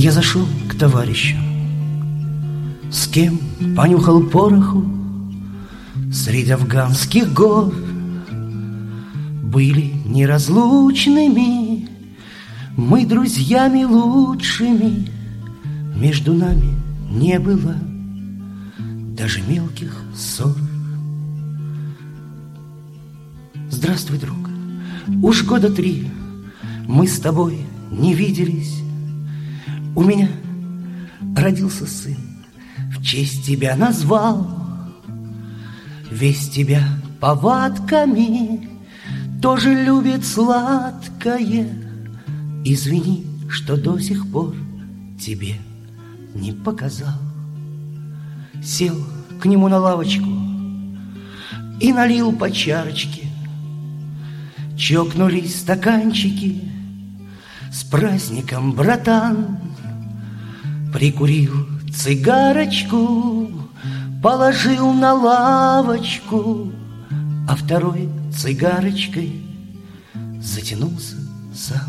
Я зашел к товарищу, с кем понюхал пороху среди афганских гор. Были неразлучными мы друзьями лучшими, между нами не было даже мелких ссор. Здравствуй, друг, уж года 3 мы с тобой не виделись. У меня родился сын, в честь тебя назвал. Весь тебя повадками тоже любит сладкое. Извини, что до сих пор тебе не показал. Сел к нему на лавочку и налил по чарочке. Чокнулись стаканчики. С праздником, братан! Прикурил цигарочку, положил на лавочку, а второй цигарочкой затянулся сам.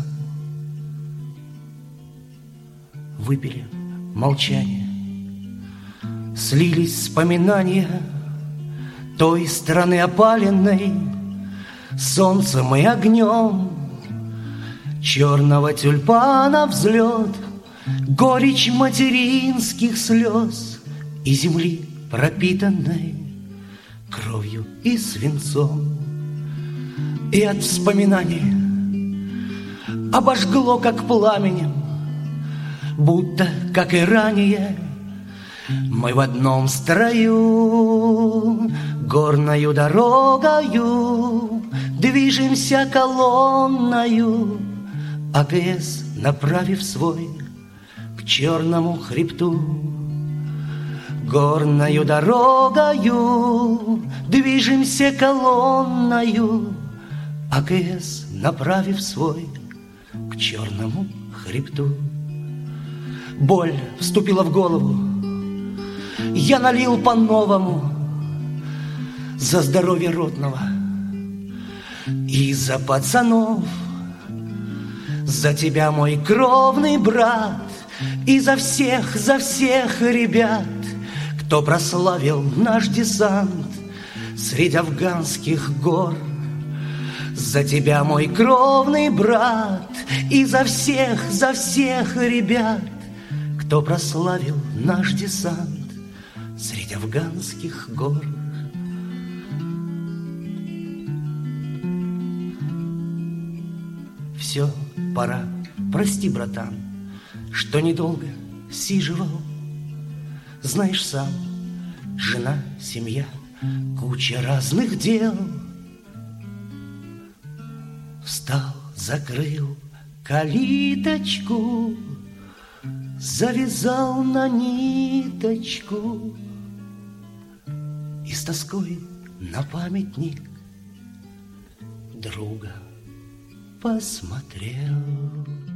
Выпили молчание, слились вспоминания той страны опаленной солнцем и огнем. Черного тюльпана взлет, горечь материнских слез и земли, пропитанной кровью и свинцом. И от вспоминания обожгло, как пламенем, будто, как и ранее, мы в одном строю горною дорогою движемся колонною, АКС направив свой к черному хребту. Горною дорогою движемся колонною, АКС направив свой к черному хребту. Боль вступила в голову, я налил по-новому за здоровье родного и за пацанов, за тебя, мой кровный брат, и за всех ребят, кто прославил наш десант среди афганских гор. За тебя, мой кровный брат, и за всех ребят, кто прославил наш десант среди афганских гор. Все, пора, прости, братан, что недолго сиживал. Знаешь сам, жена, семья, куча разных дел. Встал, закрыл калиточку, завязал на ниточку и с тоской на памятник друга посмотрел.